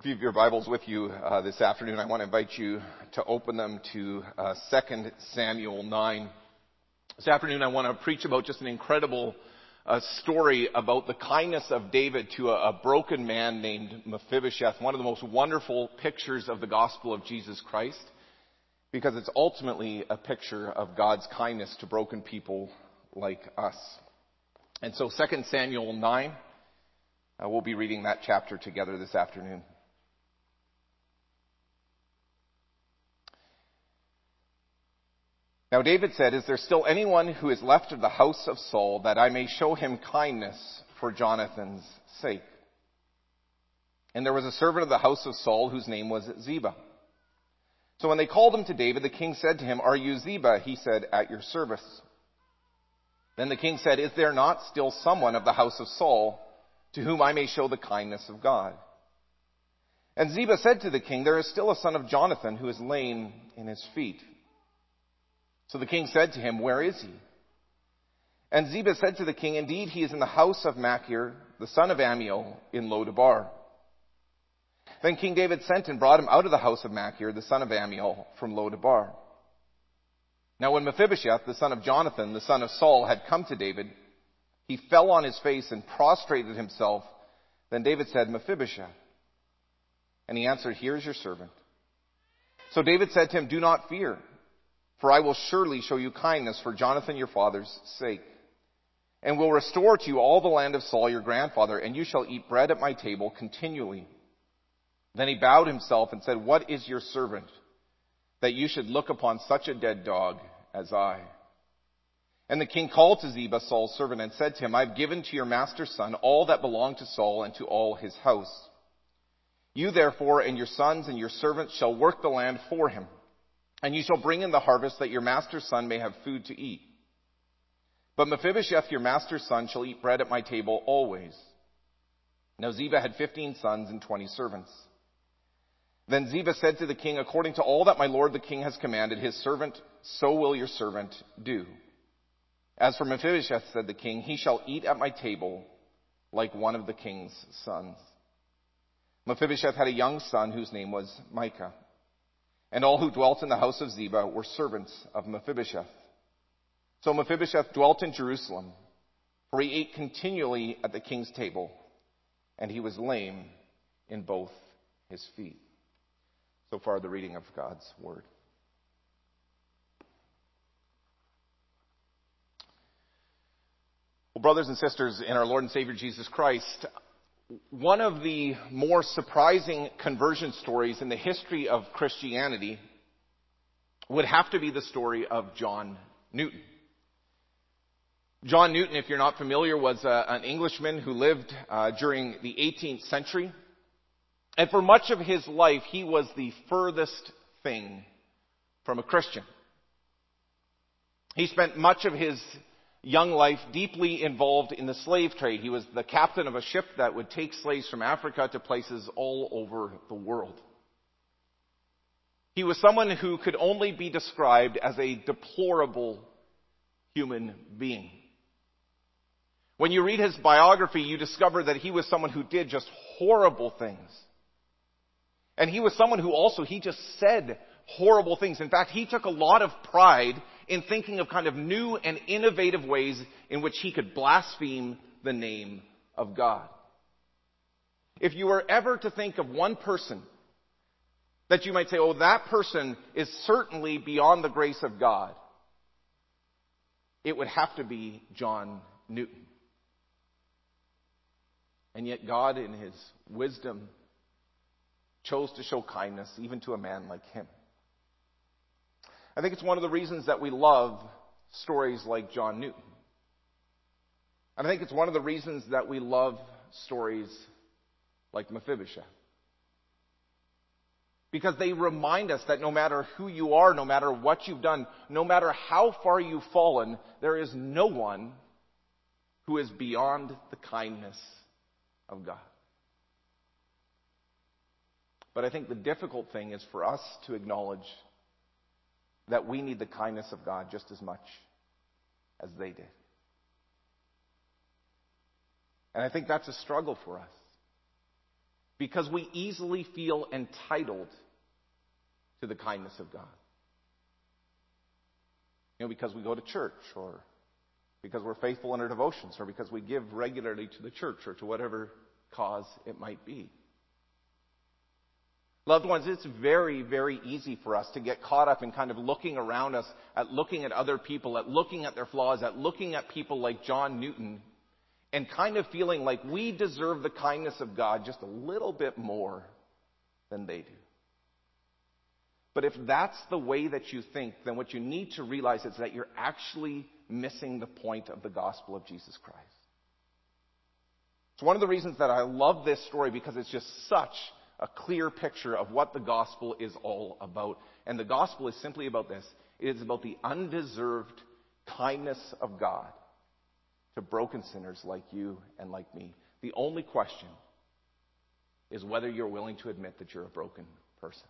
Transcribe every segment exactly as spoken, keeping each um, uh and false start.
If you have your Bibles with you uh, this afternoon, I want to invite you to open them to uh, Second Samuel nine. This afternoon I want to preach about just an incredible uh, story about the kindness of David to a, a broken man named Mephibosheth, one of the most wonderful pictures of the gospel of Jesus Christ, because it's ultimately a picture of God's kindness to broken people like us. And so Second Samuel nine, uh, we'll be reading that chapter together this afternoon. Now David said, "Is there still anyone who is left of the house of Saul, that I may show him kindness for Jonathan's sake?" And there was a servant of the house of Saul whose name was Ziba. So when they called him to David, the king said to him, "Are you Ziba?" He said, "At your service." Then the king said, "Is there not still someone of the house of Saul to whom I may show the kindness of God?" And Ziba said to the king, "There is still a son of Jonathan who is lame in his feet." So the king said to him, "Where is he?" And Ziba said to the king, "Indeed, he is in the house of Machir, the son of Ammiel, in Lo-debar." Then King David sent and brought him out of the house of Machir, the son of Ammiel, from Lo-debar. Now when Mephibosheth, the son of Jonathan, the son of Saul, had come to David, he fell on his face and prostrated himself. Then David said, "Mephibosheth." And he answered, "Here is your servant." So David said to him, "Do not fear, for I will surely show you kindness for Jonathan your father's sake, and will restore to you all the land of Saul your grandfather, and you shall eat bread at my table continually." Then he bowed himself and said, "What is your servant, that you should look upon such a dead dog as I?" And the king called to Ziba, Saul's servant, and said to him, "I have given to your master's son all that belonged to Saul and to all his house. You therefore and your sons and your servants shall work the land for him, and you shall bring in the harvest, that your master's son may have food to eat. But Mephibosheth, your master's son, shall eat bread at my table always." Now Ziba had fifteen sons and twenty servants. Then Ziba said to the king, "According to all that my lord the king has commanded his servant, so will your servant do. As for Mephibosheth," said the king, "he shall eat at my table like one of the king's sons." Mephibosheth had a young son whose name was Micah. And all who dwelt in the house of Ziba were servants of Mephibosheth. So Mephibosheth dwelt in Jerusalem, for he ate continually at the king's table, and he was lame in both his feet. So far, the reading of God's word. Well, brothers and sisters in our Lord and Savior Jesus Christ, one of the more surprising conversion stories in the history of Christianity would have to be the story of John Newton. John Newton, if you're not familiar, was uh, an Englishman who lived uh, during the eighteenth century. And for much of his life, he was the furthest thing from a Christian. He spent much of his young life deeply involved in the slave trade. He was the captain of a ship that would take slaves from Africa to places all over the world. He was someone who could only be described as a deplorable human being. When you read his biography, you discover that he was someone who did just horrible things. And he was someone who also, he just said horrible things. In fact, he took a lot of pride in thinking of kind of new and innovative ways in which he could blaspheme the name of God. If you were ever to think of one person that you might say, "Oh, that person is certainly beyond the grace of God," it would have to be John Newton. And yet God, in his wisdom, chose to show kindness even to a man like him. I think it's one of the reasons that we love stories like John Newton. And I think it's one of the reasons that we love stories like Mephibosheth. Because they remind us that no matter who you are, no matter what you've done, no matter how far you've fallen, there is no one who is beyond the kindness of God. But I think the difficult thing is for us to acknowledge that we need the kindness of God just as much as they did. And I think that's a struggle for us. because we easily feel entitled to the kindness of God. You know, because we go to church, or because we're faithful in our devotions, or because we give regularly to the church, or to whatever cause it might be. Loved ones, it's very, very easy for us to get caught up in kind of looking around us, at looking at other people, at looking at their flaws, at looking at people like John Newton, and kind of feeling like we deserve the kindness of God just a little bit more than they do. But if that's the way that you think, then what you need to realize is that you're actually missing the point of the gospel of Jesus Christ. It's one of the reasons that I love this story, because it's just such a clear picture of what the gospel is all about. And the gospel is simply about this. It is about the undeserved kindness of God to broken sinners like you and like me. The only question is whether you're willing to admit that you're a broken person.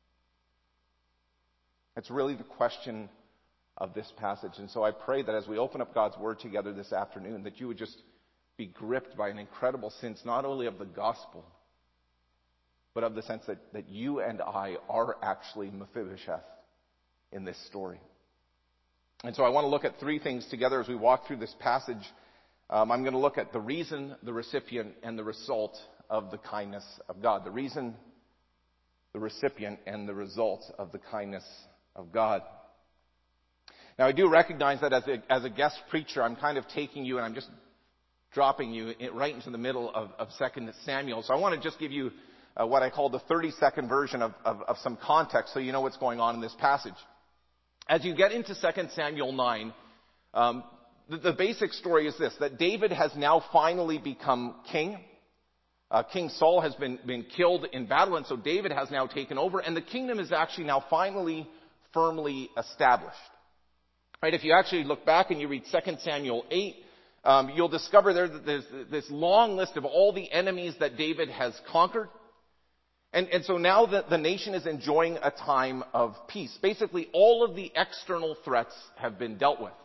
It's really the question of this passage. And so I pray that as we open up God's Word together this afternoon, that you would just be gripped by an incredible sense, not only of the gospel, but of the sense that, that you and I are actually Mephibosheth in this story. And so I want to look at three things together as we walk through this passage. Um, I'm going to look at the reason, the recipient, and the result of the kindness of God. The reason, the recipient, and the result of the kindness of God. Now, I do recognize that as a, as a guest preacher, I'm kind of taking you and I'm just dropping you in, right into the middle of, of Second Samuel. So I want to just give you uh, what I call the thirty-second version of, of, of some context so you know what's going on in this passage. As you get into Second Samuel nine, um, the, the basic story is this, that David has now finally become king. Uh, King Saul has been, been killed in battle, and so David has now taken over, and the kingdom is actually now finally firmly established. Right? If you actually look back and you read Second Samuel eight, um, you'll discover there that there's this long list of all the enemies that David has conquered. And, and so now the, the nation is enjoying a time of peace. Basically, all of the external threats have been dealt with.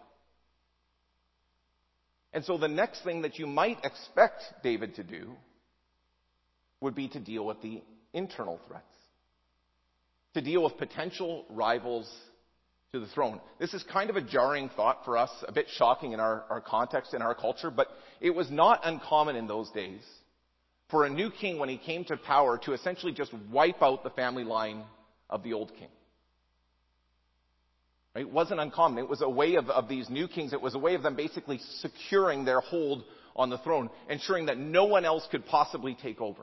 And so the next thing that you might expect David to do would be to deal with the internal threats, to deal with potential rivals to the throne. This is kind of a jarring thought for us, a bit shocking in our, our context, in our culture, but it was not uncommon in those days for a new king, when he came to power, to essentially just wipe out the family line of the old king. Right? It wasn't uncommon. It was a way of, of these new kings, it was a way of them basically securing their hold on the throne, ensuring that no one else could possibly take over.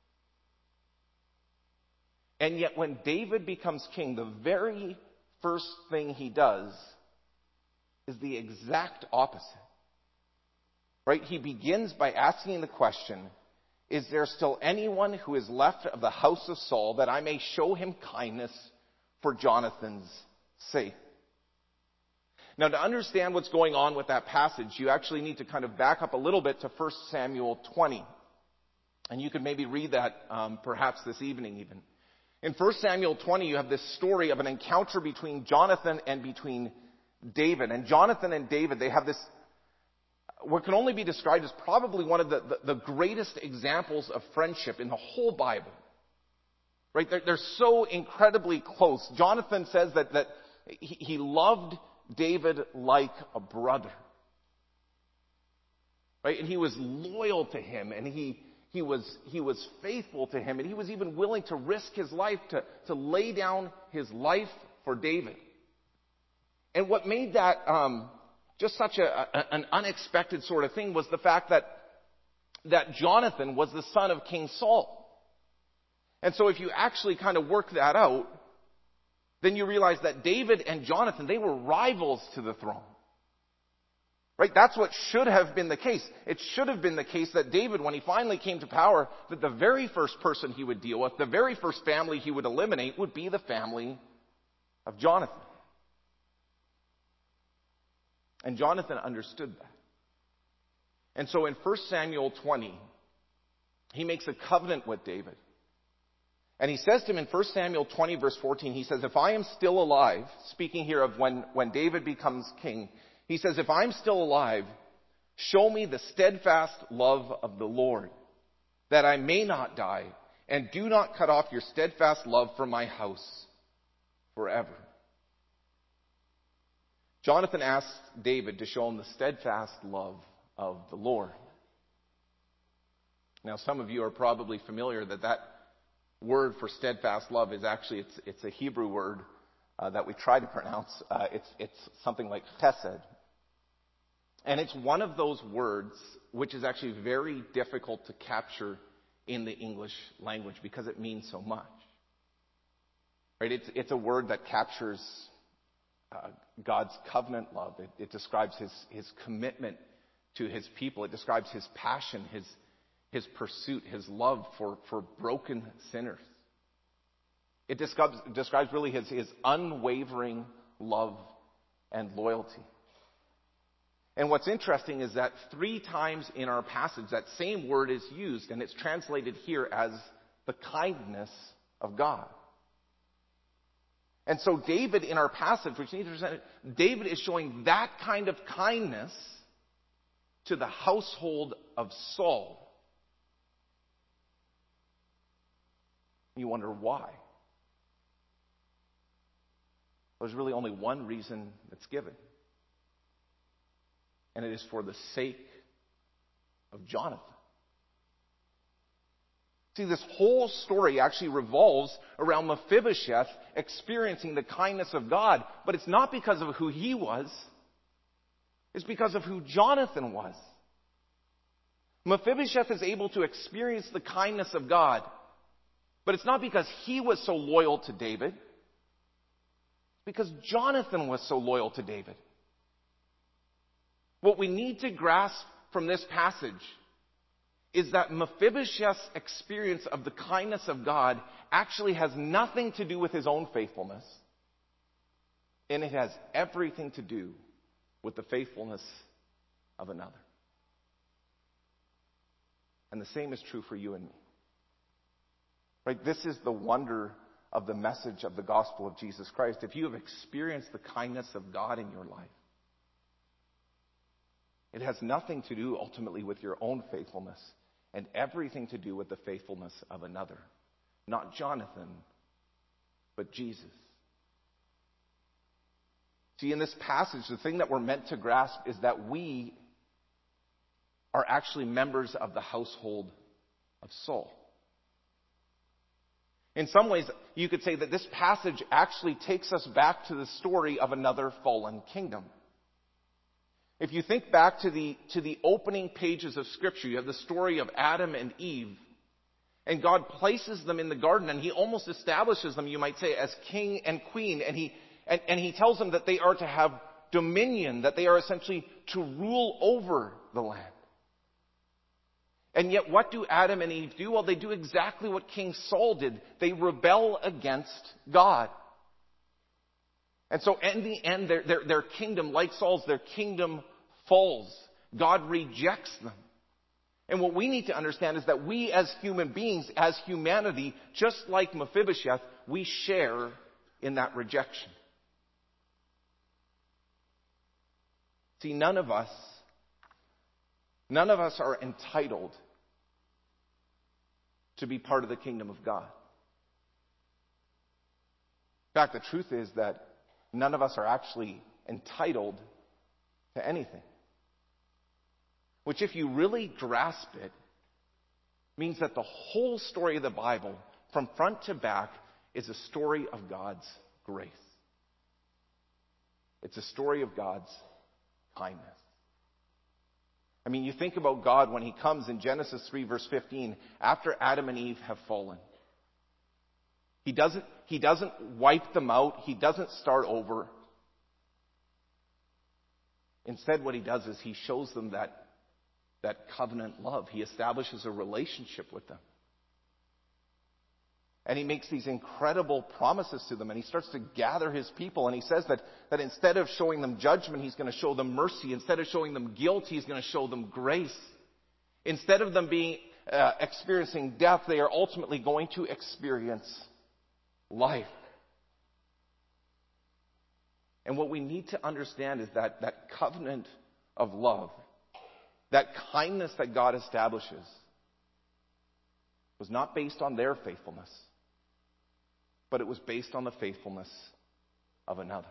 And yet when David becomes king, the very first thing he does is the exact opposite. Right? He begins by asking the question, is there still anyone who is left of the house of Saul that I may show him kindness for Jonathan's sake? Now, to understand what's going on with that passage, you actually need to kind of back up a little bit to First Samuel twenty. And you could maybe read that um, perhaps this evening even. In First Samuel twenty, you have this story of an encounter between Jonathan and between David. And Jonathan and David, they have this, what can only be described as probably one of the, the, the greatest examples of friendship in the whole Bible. Right? They're, they're so incredibly close. Jonathan says that, that he, he loved David like a brother. Right? And he was loyal to him, and he He was, he was faithful to him, and he was even willing to risk his life, to, to lay down his life for David. And what made that um, just such a, a, an unexpected sort of thing was the fact that, that Jonathan was the son of King Saul. And so if you actually kind of work that out, then you realize that David and Jonathan, they were rivals to the throne. Right? That's what should have been the case. It should have been the case that David, when he finally came to power, that the very first person he would deal with, the very first family he would eliminate, would be the family of Jonathan. And Jonathan understood that. And so in First Samuel twenty, he makes a covenant with David. And he says to him in First Samuel twenty, verse fourteen, he says, if I am still alive, speaking here of when, when David becomes king, he says, if I'm still alive, show me the steadfast love of the Lord, that I may not die, and do not cut off your steadfast love from my house forever. Jonathan asked David to show him the steadfast love of the Lord. Now, some of you are probably familiar that that word for steadfast love is actually, it's, it's a Hebrew word uh, that we try to pronounce. Uh, it's, it's something like chesed. And it's one of those words which is actually very difficult to capture in the English language because it means so much. Right? It's, it's a word that captures uh, God's covenant love. It, it describes his, his commitment to his people. It describes his passion, his, his pursuit, his love for, for broken sinners. It describes, describes really his, his unwavering love and loyalty. And what's interesting is that three times in our passage, that same word is used, and it's translated here as the kindness of God. And so David, in our passage, which needs to present, David is showing that kind of kindness to the household of Saul. You wonder why. There's really only one reason that's given. And it is for the sake of Jonathan. See, this whole story actually revolves around Mephibosheth experiencing the kindness of God. But it's not because of who he was. It's because of who Jonathan was. Mephibosheth is able to experience the kindness of God. But it's not because he was so loyal to David. It's because Jonathan was so loyal to David. What we need to grasp from this passage is that Mephibosheth's experience of the kindness of God actually has nothing to do with his own faithfulness. And it has everything to do with the faithfulness of another. And the same is true for you and me. Right? This is the wonder of the message of the gospel of Jesus Christ. If you have experienced the kindness of God in your life, it has nothing to do ultimately with your own faithfulness and everything to do with the faithfulness of another. Not Jonathan, but Jesus. See, in this passage, the thing that we're meant to grasp is that we are actually members of the household of Saul. In some ways, you could say that this passage actually takes us back to the story of another fallen kingdom. If you think back to the, to the opening pages of Scripture, you have the story of Adam and Eve. And God places them in the garden, and he almost establishes them, you might say, as king and queen. And he, and, and he tells them that they are to have dominion, that they are essentially to rule over the land. And yet what do Adam and Eve do? Well, they do exactly what King Saul did. They rebel against God. And so in the end, their, their, their kingdom, like Saul's, their kingdom falls. God rejects them. And what we need to understand is that we as human beings, as humanity, just like Mephibosheth, we share in that rejection. See, none of us, none of us are entitled to be part of the kingdom of God. In fact, the truth is that none of us are actually entitled to anything. Which, if you really grasp it, means that the whole story of the Bible, from front to back, is a story of God's grace. It's a story of God's kindness. I mean, you think about God when he comes in Genesis three, verse fifteen, after Adam and Eve have fallen. He doesn't, he doesn't wipe them out. He doesn't start over. Instead, what he does is he shows them that, that covenant love. He establishes a relationship with them. And he makes these incredible promises to them. And he starts to gather his people. And he says that, that instead of showing them judgment, he's going to show them mercy. Instead of showing them guilt, he's going to show them grace. Instead of them being uh, experiencing death, they are ultimately going to experience life. And what we need to understand is that that covenant of love, that kindness that God establishes, was not based on their faithfulness, but it was based on the faithfulness of another.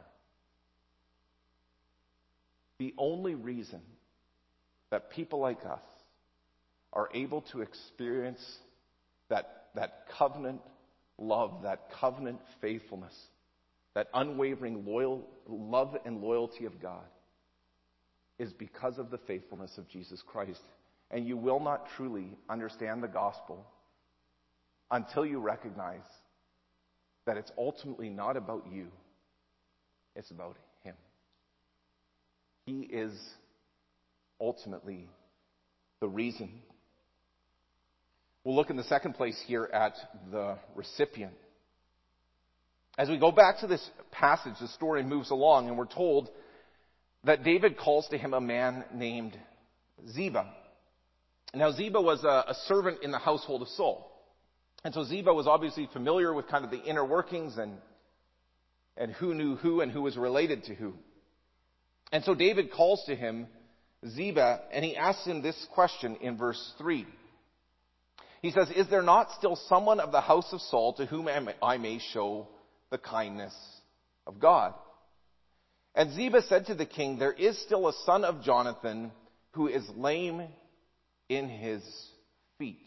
The only reason that people like us are able to experience that, that covenant love, that covenant faithfulness, that unwavering loyal love and loyalty of God is because of the faithfulness of Jesus Christ. And you will not truly understand the gospel until you recognize that it's ultimately not about you, it's about Him. He is ultimately the reason. We'll look in the second place here at the recipient. As we go back to this passage, the story moves along, and we're told that David calls to him a man named Ziba. Now, Ziba was a, a servant in the household of Saul. And so Ziba was obviously familiar with kind of the inner workings and, and who knew who and who was related to who. And so David calls to him Ziba, and he asks him this question in verse three. He says, "Is there not still someone of the house of Saul to whom I may show the kindness of God?" And Ziba said to the king, "There is still a son of Jonathan who is lame in his feet."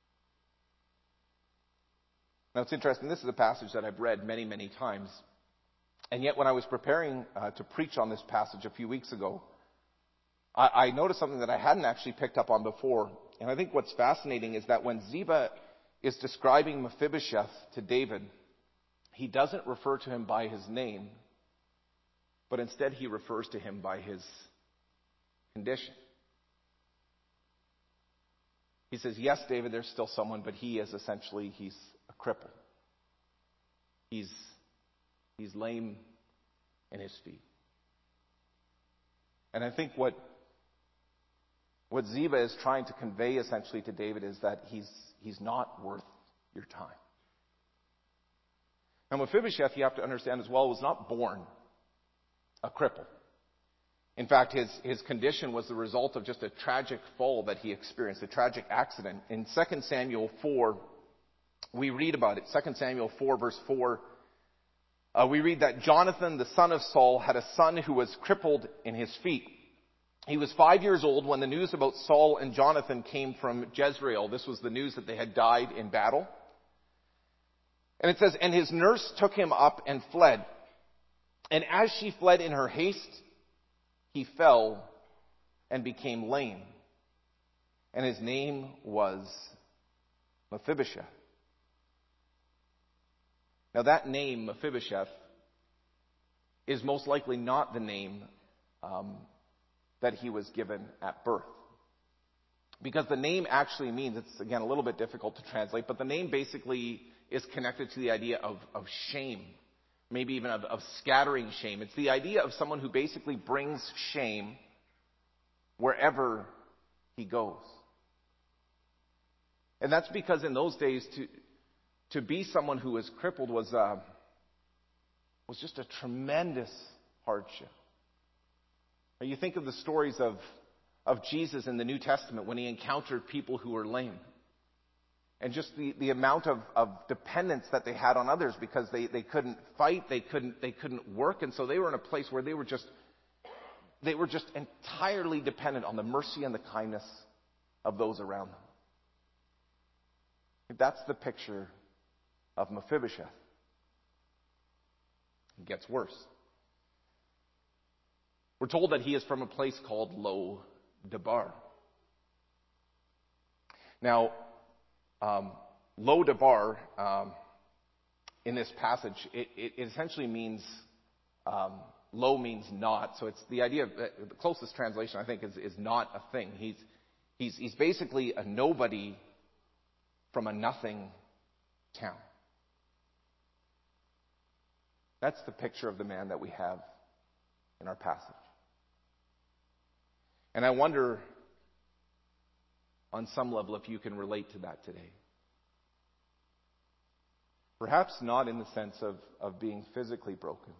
Now it's interesting, this is a passage that I've read many, many times. And yet when I was preparing uh, to preach on this passage a few weeks ago, I, I noticed something that I hadn't actually picked up on before. And I think what's fascinating is that when Ziba is describing Mephibosheth to David, he doesn't refer to him by his name, but instead he refers to him by his condition. He says, yes, David, there's still someone, but he is essentially, he's a cripple. He's, he's lame in his feet. And I think what, what Ziba is trying to convey essentially to David is that he's, he's not worth your time. Now, Mephibosheth, you have to understand as well, was not born a cripple. In fact, his, his condition was the result of just a tragic fall that he experienced, a tragic accident. In Second Samuel four, we read about it. Second Samuel four, verse four, uh, we read that Jonathan, the son of Saul, had a son who was crippled in his feet. He was five years old when the news about Saul and Jonathan came from Jezreel. This was the news that they had died in battle. And it says, "And his nurse took him up and fled. And as she fled in her haste, he fell and became lame. And his name was Mephibosheth." Now that name, Mephibosheth, is most likely not the name um, that he was given at birth. Because the name actually means, it's again a little bit difficult to translate, but the name basically is connected to the idea of, of shame. Maybe even of, of scattering shame. It's the idea of someone who basically brings shame wherever he goes. And that's because in those days, to to be someone who was crippled was uh, was just a tremendous hardship. Now you think of the stories of of Jesus in the New Testament when he encountered people who were lame. And just the, the amount of, of dependence that they had on others because they, they couldn't fight, they couldn't they couldn't work, and so they were in a place where they were just they were just entirely dependent on the mercy and the kindness of those around them. That's the picture of Mephibosheth. It gets worse. We're told that he is from a place called Lo Debar. Now, Um, Lo Debar, um, in this passage, it, it essentially means, um, lo means not. So it's the idea of, uh, the closest translation I think is, is not a thing. He's, he's, he's basically a nobody from a nothing town. That's the picture of the man that we have in our passage. And I wonder, on some level, if you can relate to that today. Perhaps not in the sense of, of being physically broken.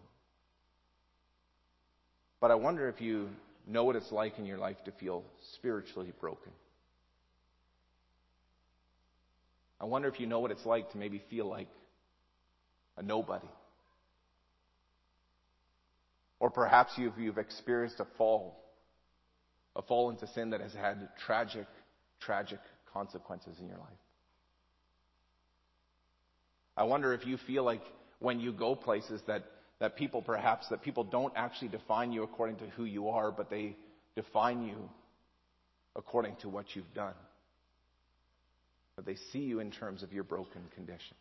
But I wonder if you know what it's like in your life to feel spiritually broken. I wonder if you know what it's like to maybe feel like a nobody. Or perhaps you've, you've experienced a fall, a fall into sin that has had tragic, tragic consequences in your life. I wonder if you feel like when you go places that, that people perhaps, that people don't actually define you according to who you are, but they define you according to what you've done. But they see you in terms of your broken condition.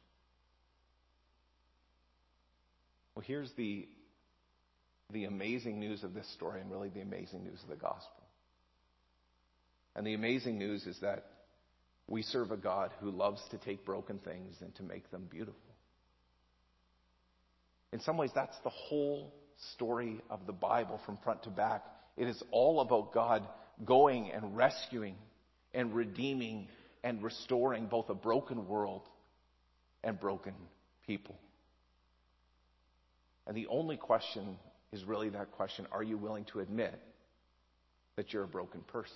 Well, here's the, the amazing news of this story, and really the amazing news of the gospel. And the amazing news is that we serve a God who loves to take broken things and to make them beautiful. In some ways, that's the whole story of the Bible from front to back. It is all about God going and rescuing and redeeming and restoring both a broken world and broken people. And the only question is really that question: are you willing to admit that you're a broken person?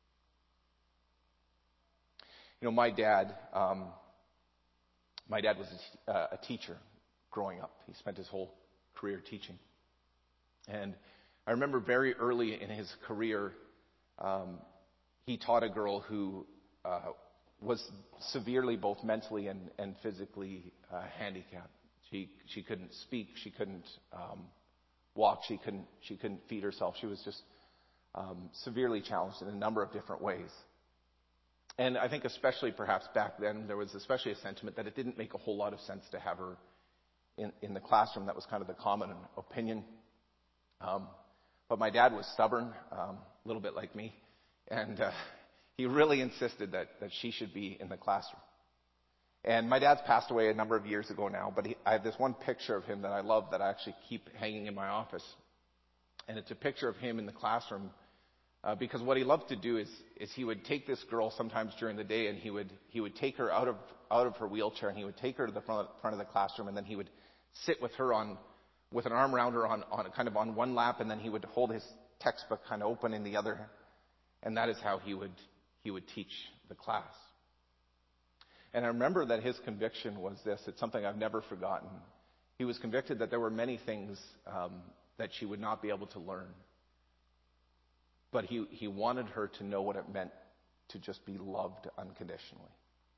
You know, my dad, um, my dad was a, uh, a teacher growing up. He spent his whole career teaching. And I remember very early in his career, um, he taught a girl who uh, was severely both mentally and, and physically uh, handicapped. She she couldn't speak, she couldn't um, walk, she couldn't she couldn't feed herself. She was just um, severely challenged in a number of different ways. And I think especially perhaps back then, there was especially a sentiment that it didn't make a whole lot of sense to have her in, in the classroom. That was kind of the common opinion. Um, but my dad was stubborn, um, a little bit like me, and uh, he really insisted that, that she should be in the classroom. And my dad's passed away a number of years ago now, but he, I have this one picture of him that I love that I actually keep hanging in my office. And it's a picture of him in the classroom. Uh, because what he loved to do is, is he would take this girl sometimes during the day, and he would he would take her out of out of her wheelchair, and he would take her to the front of, front of the classroom, and then he would sit with her on with an arm around her on, on kind of on one lap, and then he would hold his textbook kind of open in the other, and that is how he would he would teach the class. And I remember that his conviction was this. It's something I've never forgotten. He was convicted that there were many things um, that she would not be able to learn. But he, he wanted her to know what it meant to just be loved unconditionally.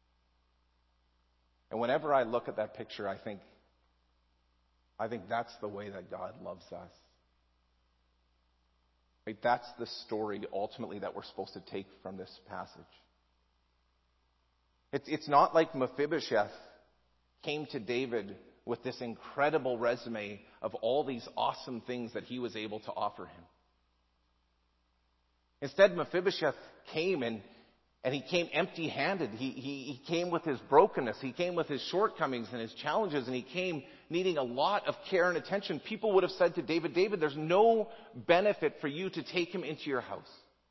And whenever I look at that picture, I think, I think that's the way that God loves us. Right? That's the story ultimately that we're supposed to take from this passage. It's, it's not like Mephibosheth came to David with this incredible resume of all these awesome things that he was able to offer him. Instead, Mephibosheth came and, and he came empty-handed. He, he, he came with his brokenness. He came with his shortcomings and his challenges, and he came needing a lot of care and attention. People would have said to David, David, there's no benefit for you to take him into your house.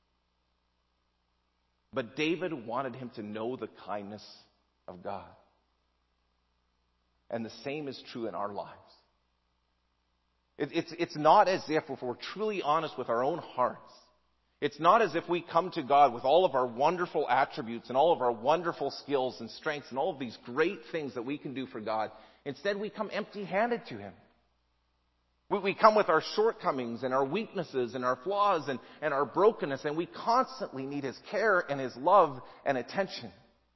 But David wanted him to know the kindness of God. And the same is true in our lives. It, it's, it's not as if, if we're truly honest with our own hearts, it's not as if we come to God with all of our wonderful attributes and all of our wonderful skills and strengths and all of these great things that we can do for God. Instead, we come empty-handed to Him. We, we come with our shortcomings and our weaknesses and our flaws and, and our brokenness, and we constantly need His care and His love and attention.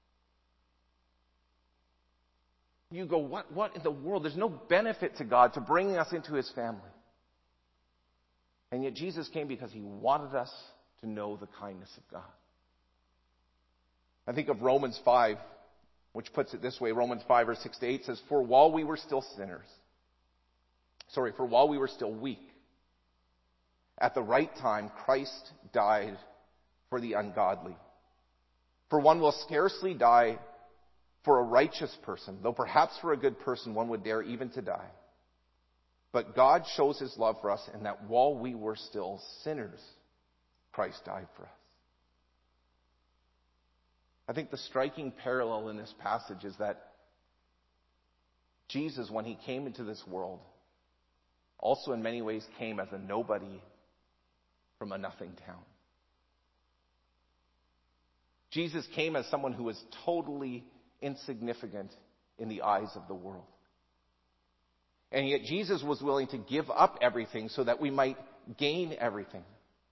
You go, what, what in the world? There's no benefit to God to bringing us into His family. And yet Jesus came because He wanted us to know the kindness of God. I think of Romans five, which puts it this way. Romans five, verse six to eight says, For while we were still sinners, sorry, for while we were still weak, at the right time Christ died for the ungodly. For one will scarcely die for a righteous person, though perhaps for a good person one would dare even to die. But God shows His love for us in that while we were still sinners, Christ died for us. I think the striking parallel in this passage is that Jesus, when He came into this world, also in many ways came as a nobody from a nothing town. Jesus came as someone who was totally insignificant in the eyes of the world. And yet Jesus was willing to give up everything so that we might gain everything.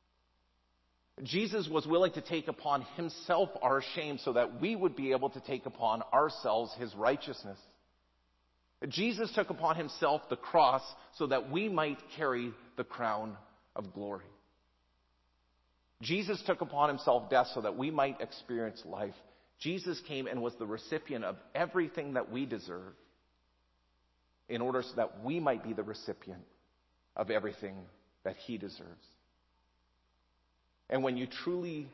Jesus was willing to take upon himself our shame so that we would be able to take upon ourselves his righteousness. Jesus took upon himself the cross so that we might carry the crown of glory. Jesus took upon himself death so that we might experience life. Jesus came and was the recipient of everything that we deserve in order so that we might be the recipient of everything that he deserves. And when you truly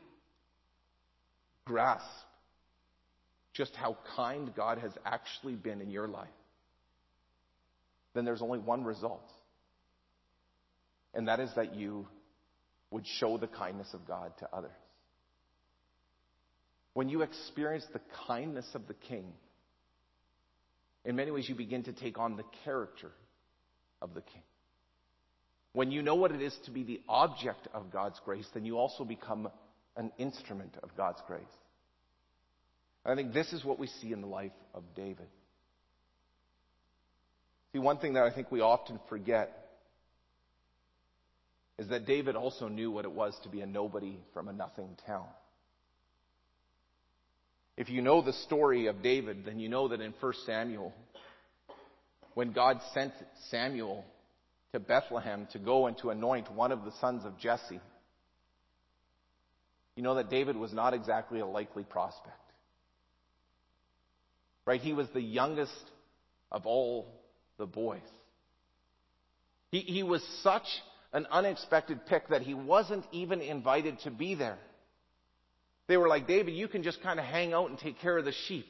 grasp just how kind God has actually been in your life, then there's only one result. And that is that you would show the kindness of God to others. When you experience the kindness of the King, in many ways you begin to take on the character of the King. When you know what it is to be the object of God's grace, then you also become an instrument of God's grace. I think this is what we see in the life of David. See, one thing that I think we often forget is that David also knew what it was to be a nobody from a nothing town. If you know the story of David, then you know that in First Samuel, when God sent Samuel to Bethlehem to go and to anoint one of the sons of Jesse, you know that David was not exactly a likely prospect. Right? He was the youngest of all the boys. He, he was such an unexpected pick that he wasn't even invited to be there. They were like, David, you can just kind of hang out and take care of the sheep.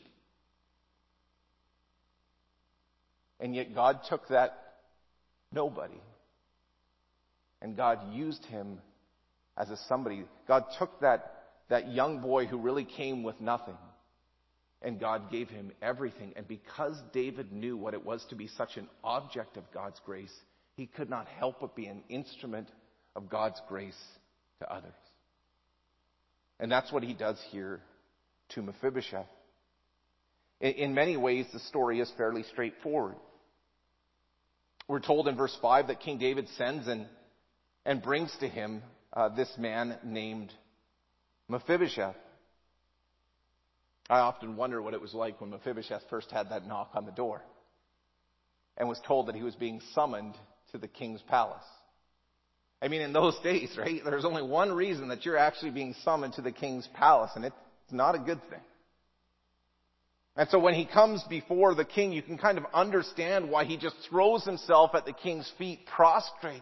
And yet God took that nobody and God used him as a somebody. God took that, that young boy who really came with nothing, and God gave him everything. And because David knew what it was to be such an object of God's grace, he could not help but be an instrument of God's grace to others. And that's what he does here to Mephibosheth. In, in many ways, the story is fairly straightforward. We're told in verse five that King David sends and, and brings to him uh, this man named Mephibosheth. I often wonder what it was like when Mephibosheth first had that knock on the door and was told that he was being summoned to the king's palace. I mean, in those days, right, there's only one reason that you're actually being summoned to the king's palace, and it's not a good thing. And so when he comes before the king, you can kind of understand why he just throws himself at the king's feet prostrate.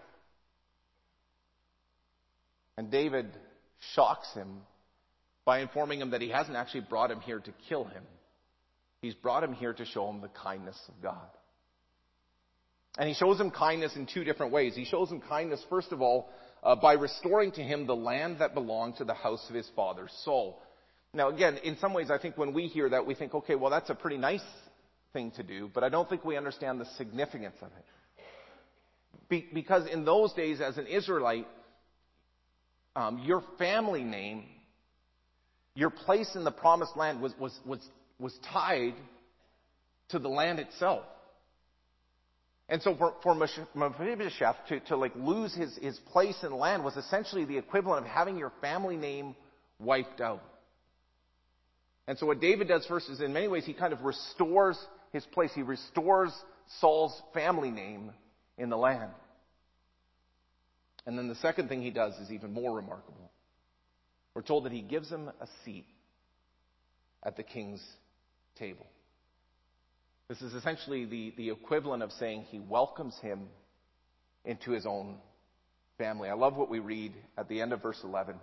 And David shocks him by informing him that he hasn't actually brought him here to kill him. He's brought him here to show him the kindness of God. And he shows him kindness in two different ways. He shows him kindness, first of all, uh, by restoring to him the land that belonged to the house of his father Saul. Now, again, in some ways, I think when we hear that, we think, okay, well, that's a pretty nice thing to do, but I don't think we understand the significance of it. Be- because in those days, as an Israelite, um, your family name, your place in the promised land was, was, was, was tied to the land itself. And so for, for Mephibosheth to, to like lose his, his place in the land was essentially the equivalent of having your family name wiped out. And so what David does first is, in many ways, he kind of restores his place. He restores Saul's family name in the land. And then the second thing he does is even more remarkable. We're told that he gives him a seat at the king's table. This is essentially the, the equivalent of saying he welcomes him into his own family. I love what we read at the end of verse eleven.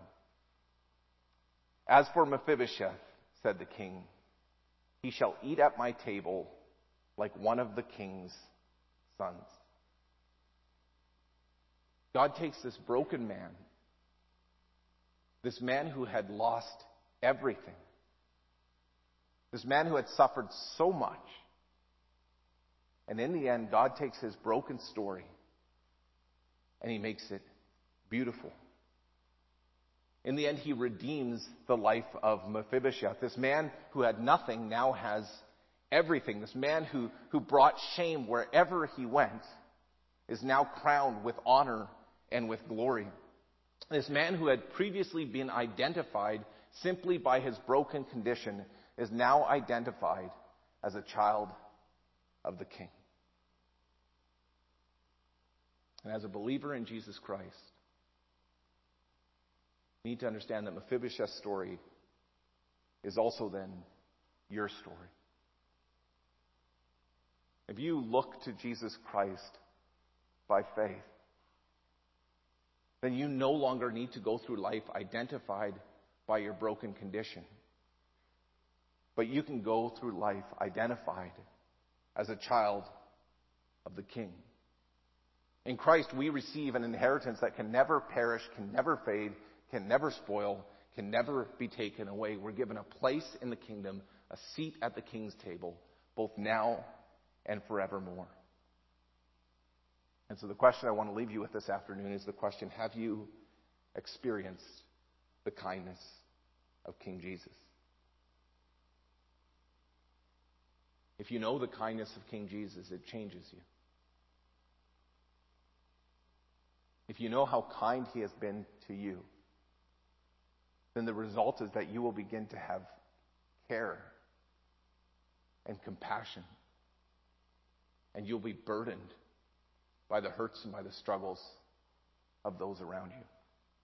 As for Mephibosheth, said the king, he shall eat at my table like one of the king's sons. God takes this broken man, this man who had lost everything, this man who had suffered so much, and in the end, God takes his broken story and he makes it beautiful. In the end, he redeems the life of Mephibosheth. This man who had nothing now has everything. This man who, who brought shame wherever he went is now crowned with honor and with glory. This man who had previously been identified simply by his broken condition is now identified as a child of the King. And as a believer in Jesus Christ, you need to understand that Mephibosheth's story is also then your story. If you look to Jesus Christ by faith, then you no longer need to go through life identified by your broken condition. But you can go through life identified as a child of the King. In Christ, we receive an inheritance that can never perish, can never fade, can never spoil, can never be taken away. We're given a place in the kingdom, a seat at the King's table, both now and forevermore. And so the question I want to leave you with this afternoon is the question, have you experienced the kindness of King Jesus? If you know the kindness of King Jesus, it changes you. If you know how kind he has been to you, then the result is that you will begin to have care and compassion. And you'll be burdened by the hurts and by the struggles of those around you.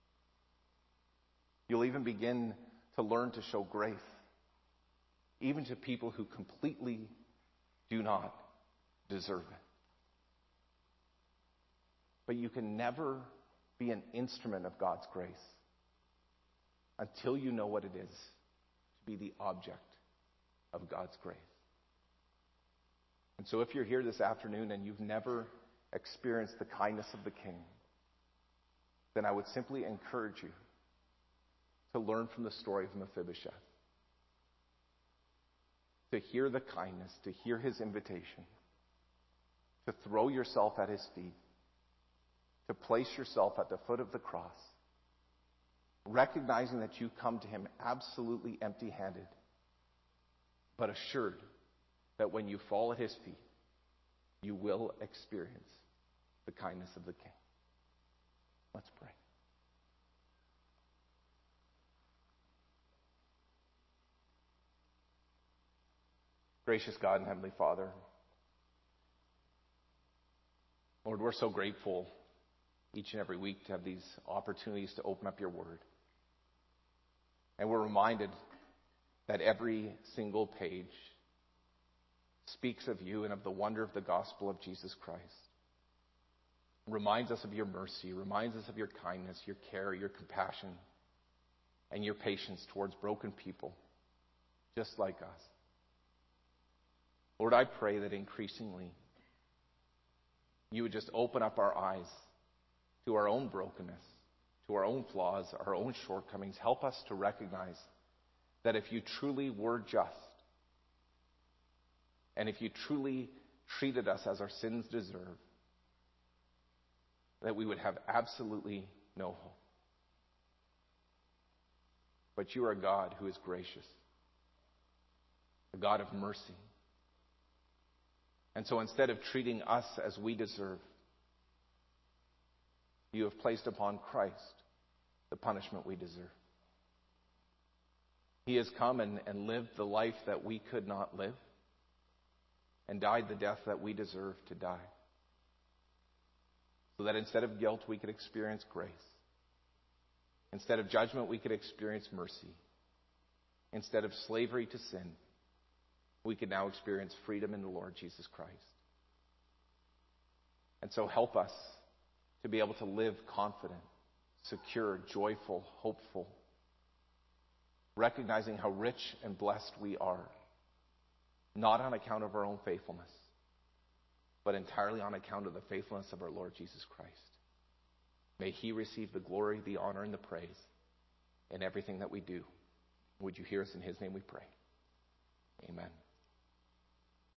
You'll even begin to learn to show grace, even to people who completely do not deserve it. But you can never be an instrument of God's grace until you know what it is to be the object of God's grace. And so if you're here this afternoon and you've never experienced the kindness of the King, then I would simply encourage you to learn from the story of Mephibosheth. To hear the kindness, to hear his invitation, to throw yourself at his feet, to place yourself at the foot of the cross, recognizing that you come to him absolutely empty-handed, but assured that when you fall at his feet, you will experience the kindness of the King. Let's pray. Gracious God and Heavenly Father, Lord, we're so grateful each and every week to have these opportunities to open up your word. And we're reminded that every single page speaks of you and of the wonder of the gospel of Jesus Christ. Reminds us of your mercy, reminds us of your kindness, your care, your compassion, and your patience towards broken people, just like us. Lord, I pray that increasingly you would just open up our eyes to our own brokenness, to our own flaws, our own shortcomings. Help us to recognize that if you truly were just, and if you truly treated us as our sins deserve, that we would have absolutely no hope. But you are a God who is gracious, a God of mercy. And so instead of treating us as we deserve, you have placed upon Christ the punishment we deserve. He has come and, and lived the life that we could not live, and died the death that we deserve to die, so that instead of guilt we could experience grace. Instead of judgment we could experience mercy. Instead of slavery to sin, we could now experience freedom in the Lord Jesus Christ. And so help us to be able to live confident, secure, joyful, hopeful, recognizing how rich and blessed we are, not on account of our own faithfulness, but entirely on account of the faithfulness of our Lord Jesus Christ. May he receive the glory, the honor, and the praise in everything that we do. Would you hear us? In his name we pray. Amen.